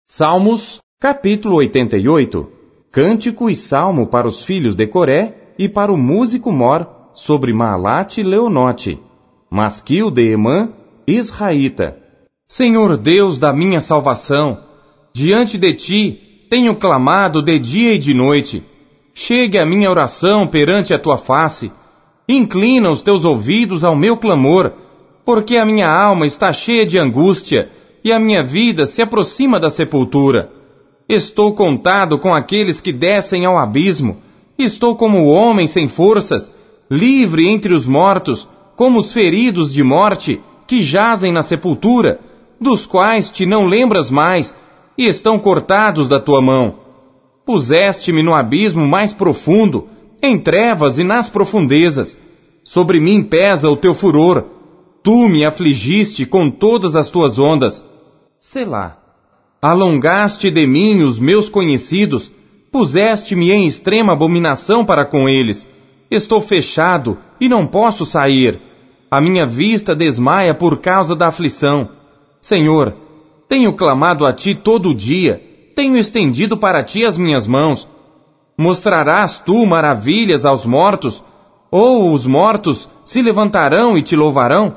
Salmos, capítulo 88. Cântico e salmo para os filhos de Coré e para o músico Mor, sobre Maalat Leonote. Masquil de Emã, israelita. Senhor Deus da minha salvação, diante de ti tenho clamado de dia e de noite. Chegue a minha oração perante a tua face. Inclina os teus ouvidos ao meu clamor, porque a minha alma está cheia de angústia e a minha vida se aproxima da sepultura. Estou contado com aqueles que descem ao abismo. Estou como o homem sem forças, livre entre os mortos, como os feridos de morte que jazem na sepultura, dos quais te não lembras mais e estão cortados da tua mão. Puseste-me no abismo mais profundo, em trevas e nas profundezas. Sobre mim pesa o teu furor. Tu me afligiste com todas as tuas ondas. Selá. Alongaste de mim os meus conhecidos, puseste-me em extrema abominação para com eles. Estou fechado e não posso sair. A minha vista desmaia por causa da aflição. Senhor, tenho clamado a ti todo o dia, tenho estendido para ti as minhas mãos. Mostrarás tu maravilhas aos mortos, ou os mortos se levantarão e te louvarão?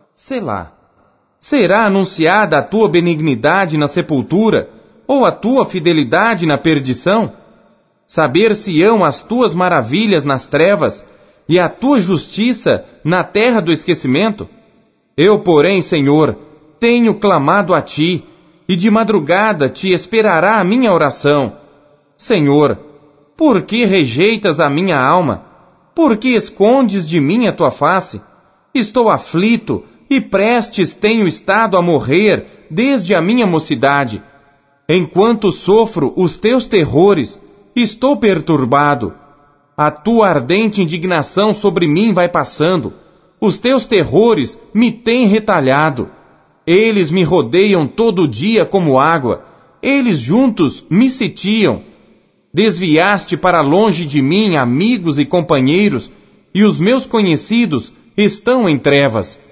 Selá. Será anunciada a tua benignidade na sepultura, ou a tua fidelidade na perdição? Saber-se-ão as tuas maravilhas nas trevas, e a tua justiça na terra do esquecimento? Eu, porém, Senhor, tenho clamado a ti, e de madrugada te esperará a minha oração. Senhor, por que rejeitas a minha alma? Por que escondes de mim a tua face? Estou aflito, e prestes tenho estado a morrer desde a minha mocidade. Enquanto sofro os teus terrores, estou perturbado. A tua ardente indignação sobre mim vai passando. Os teus terrores me têm retalhado. Eles me rodeiam todo dia como água. Eles juntos me sitiam. Desviaste para longe de mim amigos e companheiros, e os meus conhecidos estão em trevas.